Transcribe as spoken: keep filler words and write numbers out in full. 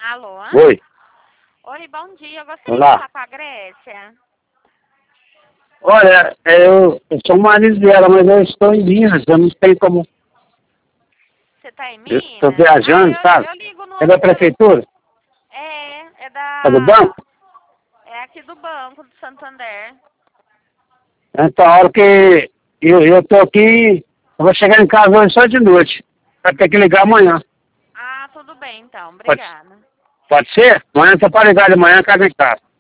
Alô? Oi. Oi, bom dia. Eu gostaria Olá. de falar com a Grécia. Olha, eu, eu sou o marido dela, mas eu estou em Minas, eu não tenho como... Você tá em Eu Minas? estou viajando, ah, sabe? eu, eu ligo no É da outro... prefeitura? É, é É do da... banco? É aqui do Banco do Santander. Então, a hora que eu, eu tô aqui, eu vou chegar em casa hoje só de noite. Vai ter que ligar amanhã. Ah, tudo bem então. Pode, Obrigada. pode ser? Amanhã você pode ligar de manhã, casa em casa.